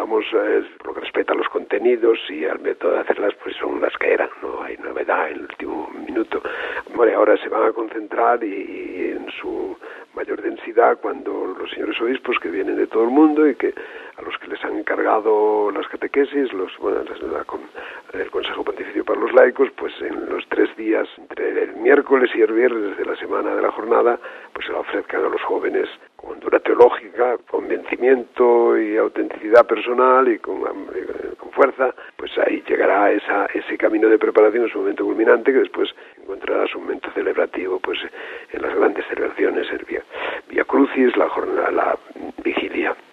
digamos, lo que respecta a los contenidos y al método de hacerlas, pues son las que eran, no hay novedad en el último minuto. Bueno, ahora se van a concentrar y en su mayor densidad cuando los señores obispos que vienen de todo el mundo y que a los que les han encargado las catequesis, el Consejo Pontificio para los Laicos, pues en los 3 días, entre el miércoles y el viernes de la semana de la jornada, pues se la ofrezcan a los jóvenes con hondura teológica, convencimiento y autenticidad personal y con fuerza, pues ahí llegará ese camino de preparación en su momento culminante, que después encontrará su momento celebrativo pues en las grandes celebraciones, el Vía Crucis, la vigilia.